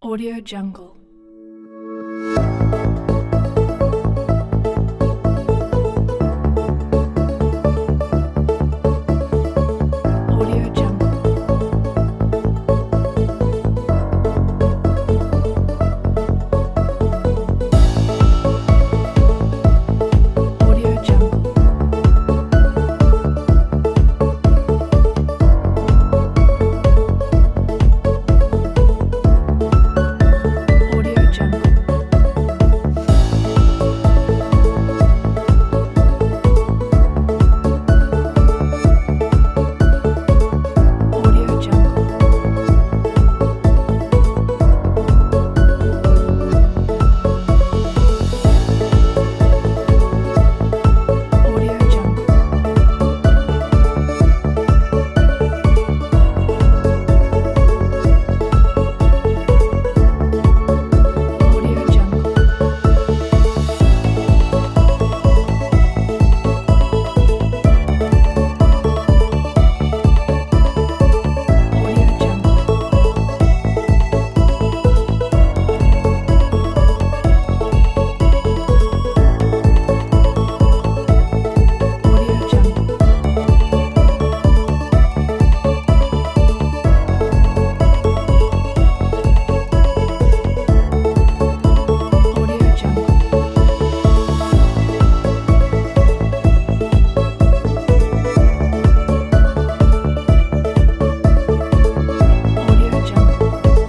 Audio Jungle. Audio Jungle. Audio Jungle. Audio Jungle. Audio Jungle. Audio Jungle. Audio Jungle. Audio Jungle. Audio Jungle. Audio Jungle. Audio Jungle.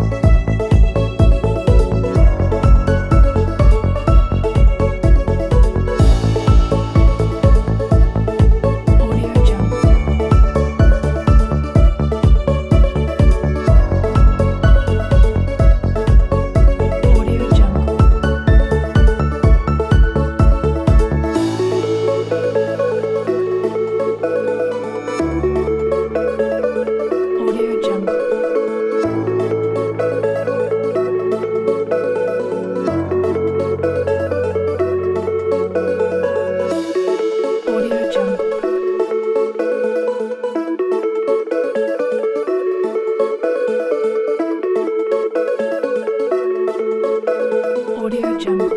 Audio Jungle. Audio Jungle. Audio Jungle. Audio Jungle. Audio Jungle.